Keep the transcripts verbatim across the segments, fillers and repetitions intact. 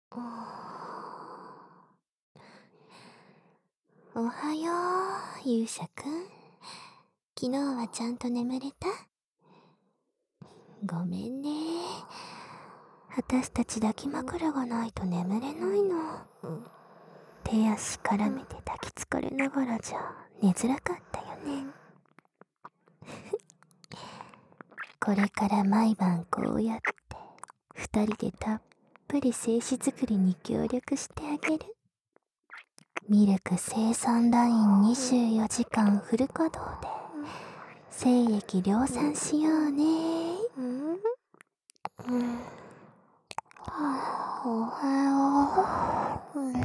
おはよう、勇者くん。昨日はちゃんと眠れた？ごめんね。私たち抱き枕がないと眠れないの。手足絡めて抱きつかれながらじゃ寝づらかったよね。これから毎晩こうやって二人でたっぷり精子作りに協力してあげる。ミルク生産ラインにじゅうよじかんフル稼働で精液量産しようね。うんうん、おはよう。うん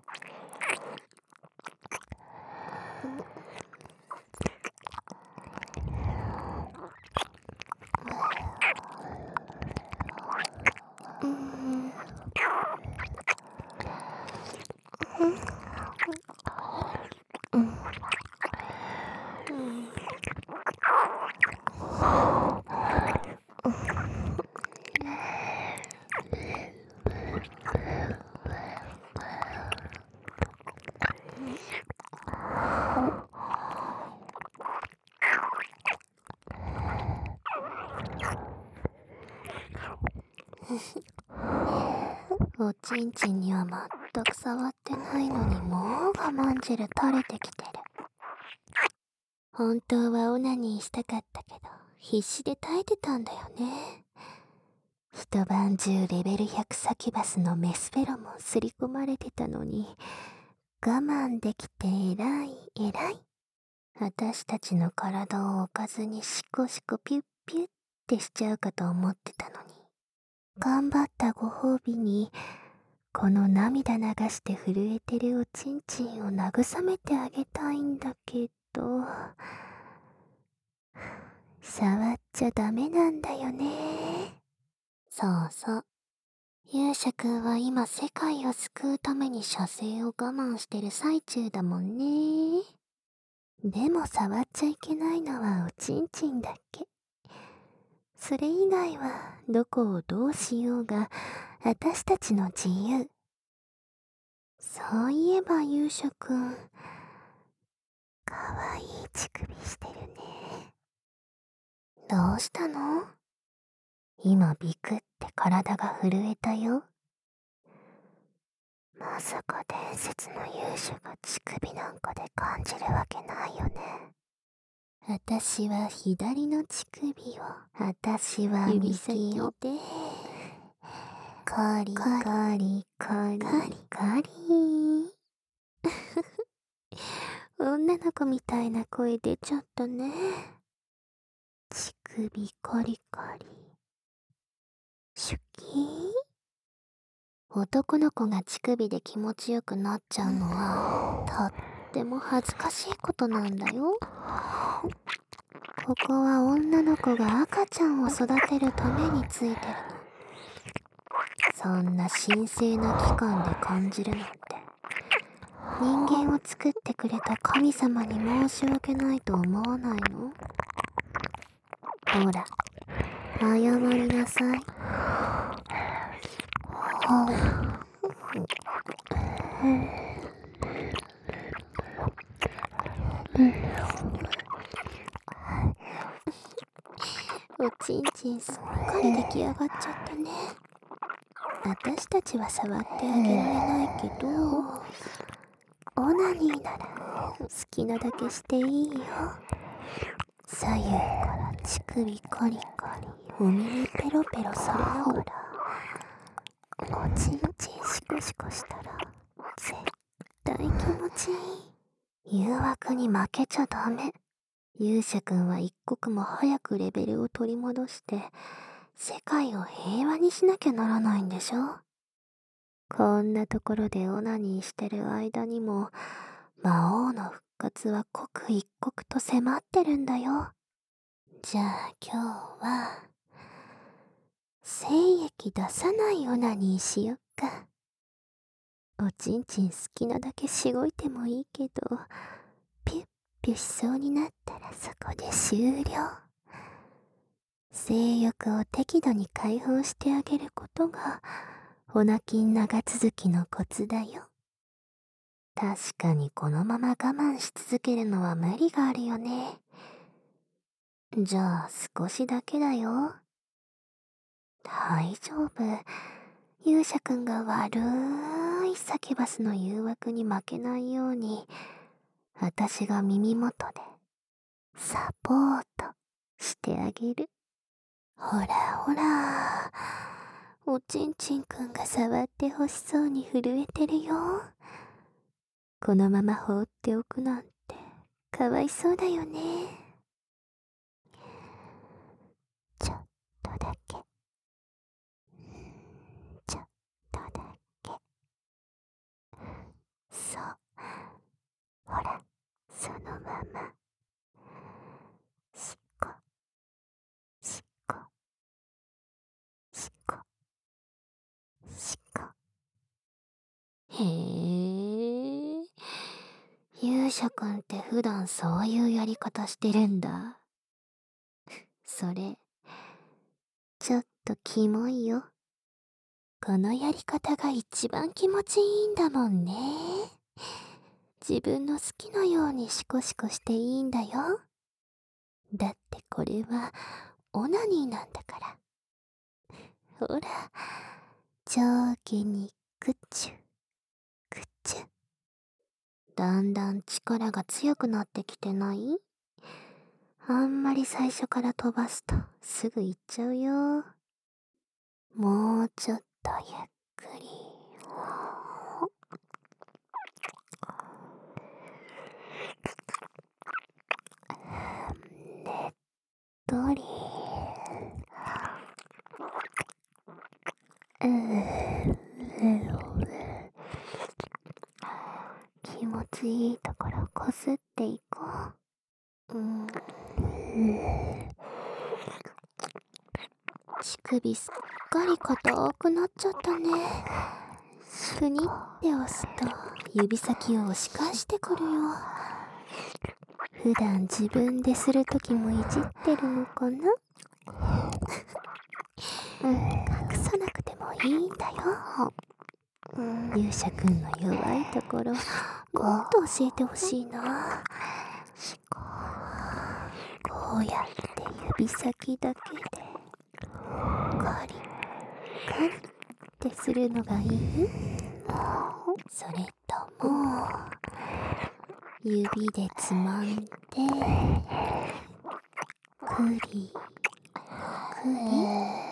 うんおちんちんには全く触ってないのにもう我慢汁垂れてきてる。本当はオナニーしたかったけど必死で耐えてたんだよね。一晩中レベルひゃくサキュバスのメスフェロモンすり込まれてたのに我慢できて偉い偉い。私たちの体を置かずにシコシコピュッピュッってしちゃうかと思ってたのに、頑張ったご褒美にこの涙流して震えてるおちんちんを慰めてあげたいんだけど、触っちゃダメなんだよね。そうそう。勇者くんは今世界を救うために射精を我慢してる最中だもんね。でも触っちゃいけないのはおちんちんだけ。それ以外はどこをどうしようが私たちの自由。そういえば勇者くん、かわいい乳首してるね。どうしたの？今ビクって体が震えたよ。まさか伝説の勇者が乳首なんかで感じるわけないよね。私は左の乳首を、私は指先をで、カリカリカリカリカリ女の子みたいな声出ちゃったね。乳首カリカリ。シュキー。男の子が乳首で気持ちよくなっちゃうのは、とっても恥ずかしいことなんだよ。ここは女の子が赤ちゃんを育てるためについてるの。そんな神聖な器官で感じるなんて、人間を作ってくれた神様に申し訳ないと思わないの？ほら、謝りなさい。おちんちんすっかり出来上がっちゃったね。私たちは触ってあげられないけど、オナニーなら好きなだけしていいよ。左右から乳首カリカリ、お耳ペロペロされながら、おちんちんシコシコしたら絶対気持ちいい。誘惑に負けちゃダメ。勇者くんは一刻も早くレベルを取り戻して世界を平和にしなきゃならないんでしょ。こんなところでオナニーしてる間にも魔王の復活は刻一刻と迫ってるんだよ。じゃあ今日は精液出さないオナニーしよっか。おちんちん好きなだけしごいてもいいけど、ピュッピュしそうになったらそこで終了。性欲を適度に解放してあげることがオナキン長続きのコツだよ。確かにこのまま我慢し続けるのは無理があるよね。じゃあ少しだけだよ。大丈夫。勇者くんが悪いサキュバスの誘惑に負けないように、私が耳元でサポートしてあげる。ほらほら、おちんちんくんが触ってほしそうに震えてるよ。このまま放っておくなんてかわいそうだよね。ちょっとだけ、ちょっとだけ。そう、ほら、そのまま。しっこ、しっこ、しっこ、しっこ。へえ、勇者くんって普段そういうやり方してるんだ。それ、ちょっとキモいよ。このやり方が一番気持ちいいんだもんね。自分の好きのようにシコシコしていいんだよ。だってこれはオナニーなんだから。ほら、上下にクチュクチュ。だんだん力が強くなってきてない？あんまり最初から飛ばすとすぐ行っちゃうよ。もうちょっとゆっくり。ねっとり。うー気持ちいいところこすっていこう。うん、乳首すっかり硬くなっちゃったね。ふにって押すと指先を押し返してくるよ。普段自分でするときもいじってるのかな。うん、隠さなくてもいいんだよ。うん、勇者くんの弱いところもっと教えてほしいな。こうやって指先だけでカリカリってするのがいい？それとも指でつまんでクリクリ、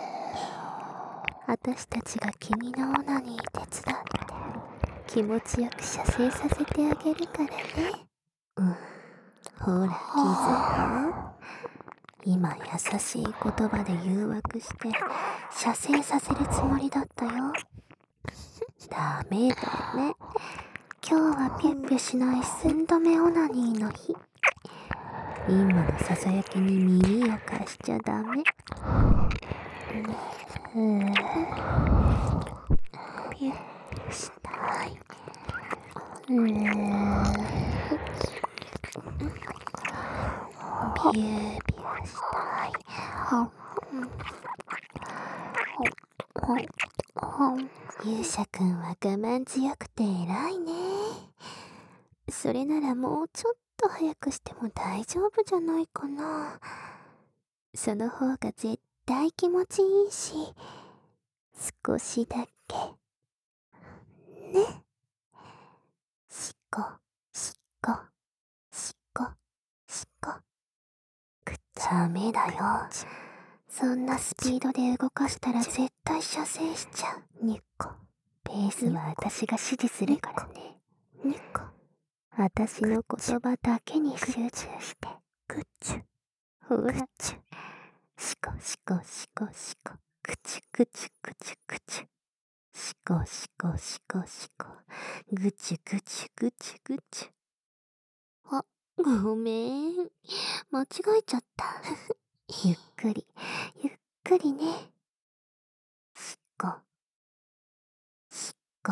私たちが君のオナニー手伝って気持ちよく射精させてあげるからね。うん、ほら気づいた？今優しい言葉で誘惑して射精させるつもりだったよ。ダメダメ。今日はピュッピュしない寸止めオナニーの日。今のささやきに耳を貸しちゃダメ。うん、ピュッピュしたい。うん、ピューピューしたい。勇者くんは我慢強くて偉いね。それならもうちょっと早くしても大丈夫じゃないかな。その方が絶対気持ちいいし、少しだけね。しこしこしこしこ。ダメだよ。そんなスピードで動かしたら絶対射精しちゃう。にこ。ペースは私が指示するからね。にこ。私の言葉だけに集中して。くちゅ。ほら。しこしこしこしこ。くちゅくちゅくちゅくちゅ。しこしこしこしこ。ぐちゅぐちゅぐちゅぐちゅ。あ、ごめん。間違えちゃった。ゆっくり、ゆっくりね。しっこ、しっこ。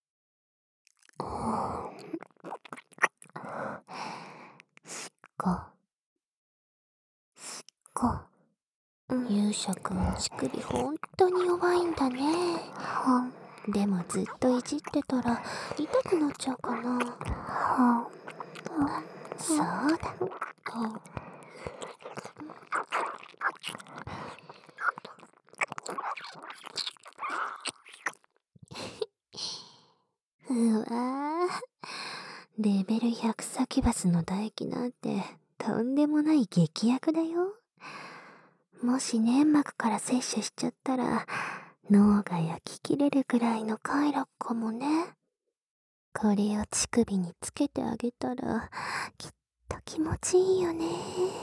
しっこ、しっこ。勇者くん、乳首ほんとに弱いんだね。 でもずっといじってたら痛くなっちゃうかな。そうだ。うわぁ、レベルひゃくサキュバスの唾液なんてとんでもない劇薬だよ。もし粘膜から摂取しちゃったら脳が焼き切れるくらいの快楽かもね。これを乳首につけてあげたらきっと気持ちいいよね。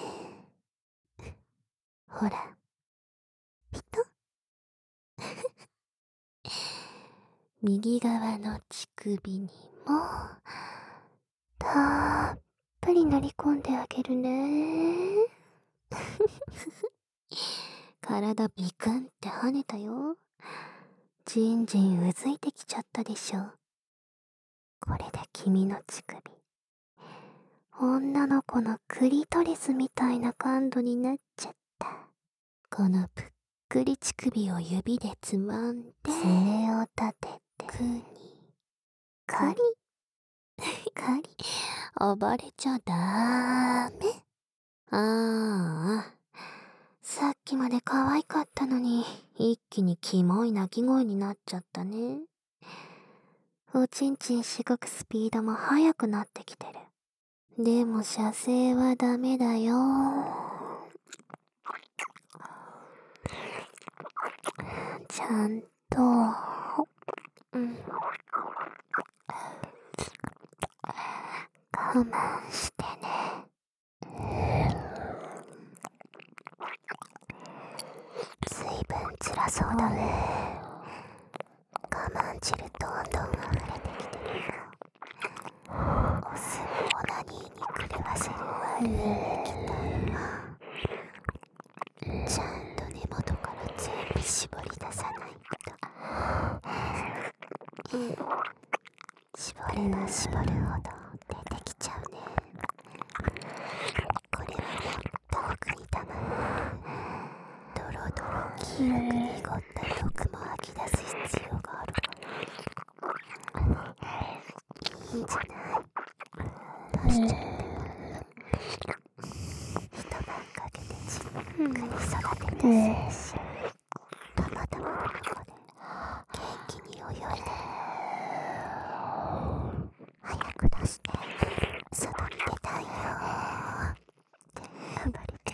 ほら、ピト右側の乳首にもたっぷり塗り込んであげるね。体ビクンって跳ねたよ。じんじんうずいてきちゃったでしょ。これで君の乳首、女の子のクリトリスみたいな感度になっちゃった。このぷっくり乳首を指でつまんで、爪を立てて、くに、かり、かり、暴れちゃダメ。ああ、さっきまで可愛かったのに、一気にキモい鳴き声になっちゃったね。おちんちんしごくスピードも速くなってきてる。でも射精はダメだよ。ちゃんと、うん、我慢してね。ずいぶん辛そうだね。我慢汁どんどん溢れてきてるよ。お酢をオナニーに狂わせる悪い液体。ちゃんと根元から全部絞り出さないと。うん、絞れば絞るほど出てきちゃうね。これはもっと奥にたまるドロドロ黄色く濁った毒も吐き出す必要がある。いいんじゃない。どうしちゃっても一晩かけてじっくり育てた精子、たまたまの中で元気に泳いでる。早く出して外に出たいよって暴れて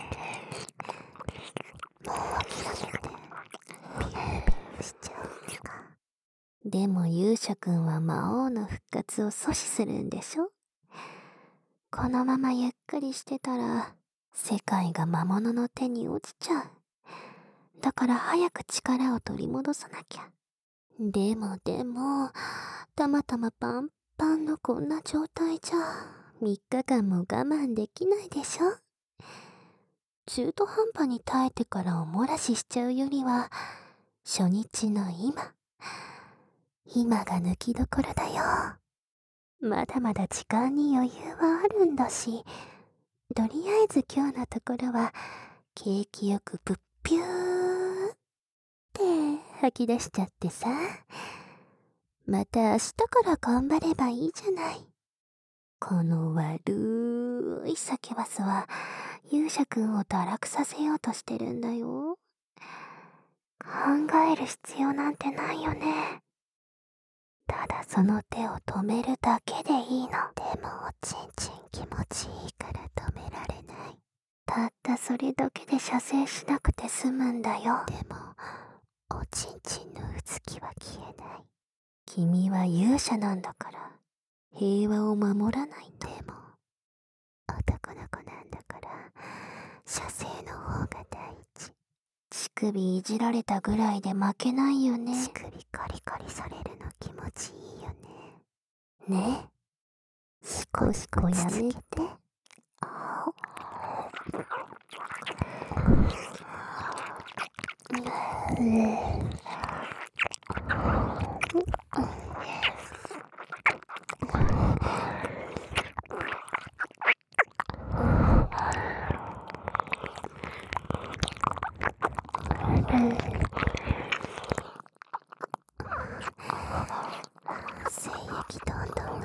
る。もう諦めてピューピューしちゃうか。でも勇者くんは魔王の復活を阻止するんでしょ。このままゆっくりしてたら世界が魔物の手に落ちちゃう。だから早く力を取り戻さなきゃ。でもでもたまたまパンパンのこんな状態じゃみっかかんも我慢できないでしょ。中途半端に耐えてからお漏らししちゃうよりは初日の今今が抜きどころだよ。まだまだ時間に余裕はあるんだし、とりあえず今日のところは景気よくプッピューって吐き出しちゃってさ、また明日から頑張ればいいじゃない。この悪いサキュバスは勇者くんを堕落させようとしてるんだよ。考える必要なんてないよね。ただその手を止めるだけでいいの。でもおちんちん気持ちいいから止められない。たったそれだけで射精しなくて済むんだよ。でもおちんちんのうつきは消えない。君は勇者なんだから平和を守らないと。でも男の子なんだから射精の方が大事。乳首いじられたぐらいで負けないよね。乳首カリカリされるの気持ちいいよね。ね、シコシコやめて。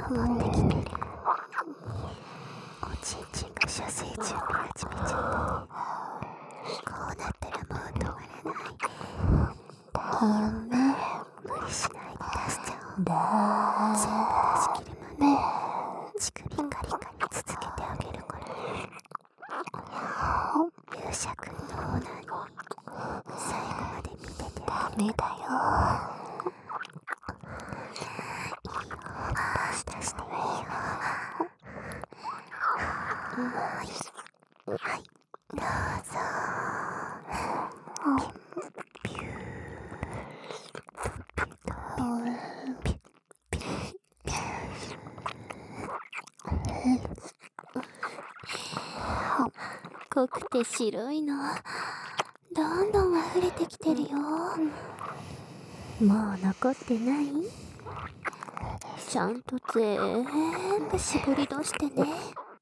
持ってきてる。おちんちんが射精準備始めちゃったね。こうなったらもう止まらない。いいよね。無理しないで出しちゃおう。全部出し切るまで乳首カリカリ続けてあげるから。勇者くんのオナニー最後まで見ててダメだよ。いいよ、出し出していいよ。はい、どうぞ。ピューピューピューピュー。濃くて白いのどんどん溢れてきてるよ。もう残ってない？ちゃんと全部絞り出してね。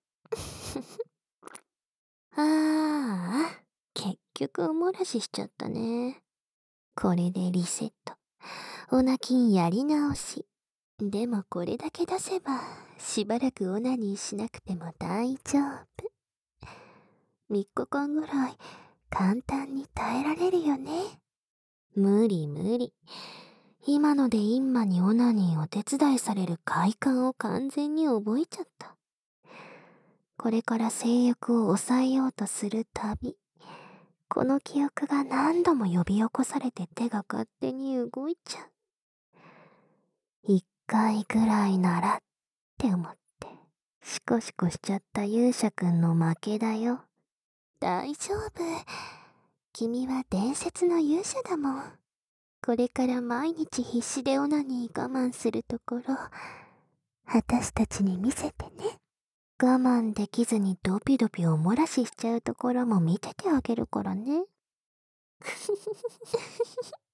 ああ、結局おもらししちゃったね。これでリセット。オナキンやり直し。でもこれだけ出せばしばらくオナニーしなくても大丈夫。みっかかんぐらい簡単に耐えられるよね。無理無理。今のでインマにオナニーを手伝いされる快感を完全に覚えちゃった。これから性欲を抑えようとするたび、この記憶が何度も呼び起こされて手が勝手に動いちゃう。一回ぐらいならって思って、シコシコしちゃった勇者くんの負けだよ。大丈夫。君は伝説の勇者だもん。これから毎日必死でオナニー我慢するところ、私たちに見せてね。我慢できずにドピドピおもらししちゃうところも見ててあげるからね。